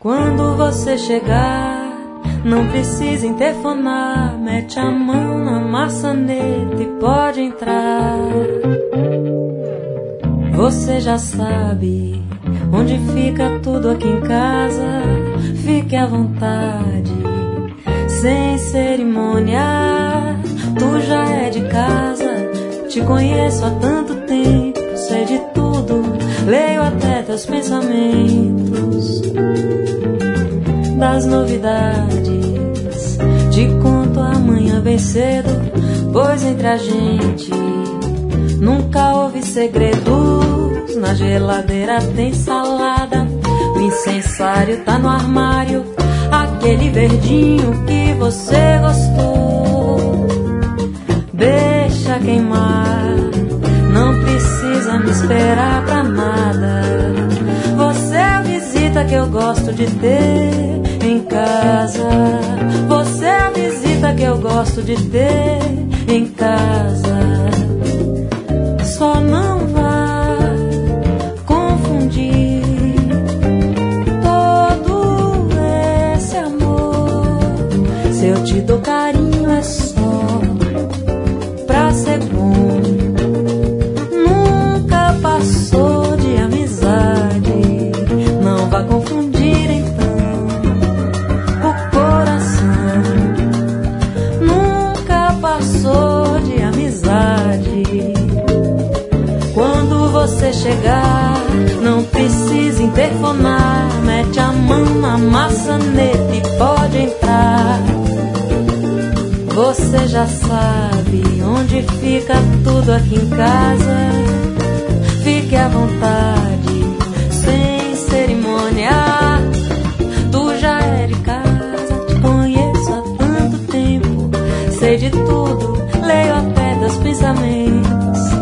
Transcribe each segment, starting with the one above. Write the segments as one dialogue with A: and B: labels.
A: Quando você chegar, não precisa interfonar. Mete a mão na maçaneta e pode entrar. Você já sabe onde fica tudo aqui em casa. Fique à vontade, sem cerimônia. Tu já é de casa, te conheço há tanto tempo. Sei de tudo, leio até teus pensamentos. Das novidades te conto amanhã bem cedo, pois entre a gente nunca houve segredos. Na geladeira tem salada, o incensário tá no armário, aquele verdinho que você gostou. Deixa queimar, não precisa me esperar pra nada. Você é a visita que eu gosto de ter em casa. Você é a visita que eu gosto de ter em casa. Só não vá confundir todo esse amor. Se eu te dou carinho é só pra ser bom. Nunca passou de amizade. Não vá confundir então o coração. Nunca passou de amizade. Quando você chegar, não precisa interfonar. Mete a mão na maçaneta e pode entrar. Você já sabe onde fica tudo aqui em casa. Fique à vontade, sem cerimônia. Tu já é de casa, te conheço há tanto tempo. Sei de tudo, leio até teus pensamentos.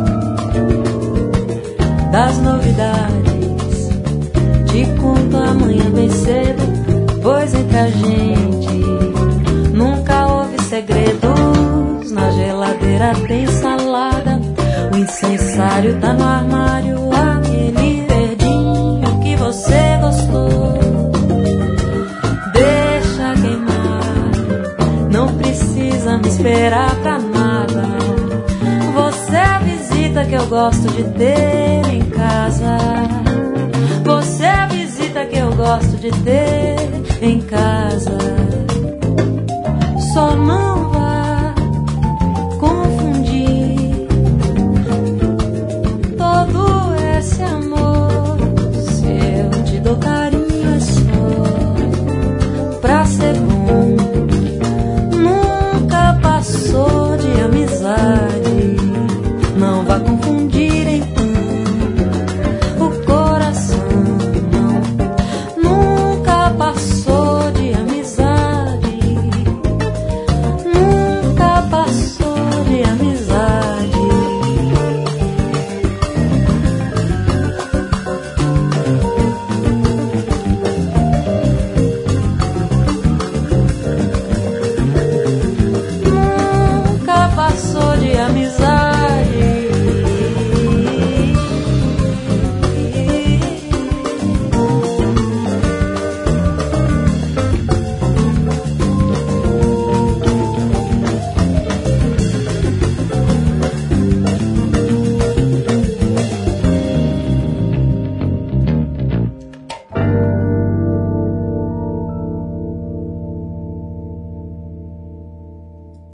A: Das novidades te conto amanhã bem cedo, pois entre a gente nunca houve segredos. Na geladeira tem salada, o incensário tá no armário, aquele verdinho que você gostou. Deixa queimar, não precisa me esperar pra nada. Você é a visita que eu gosto de ter em casa. Você é a visita que eu gosto de ter em casa.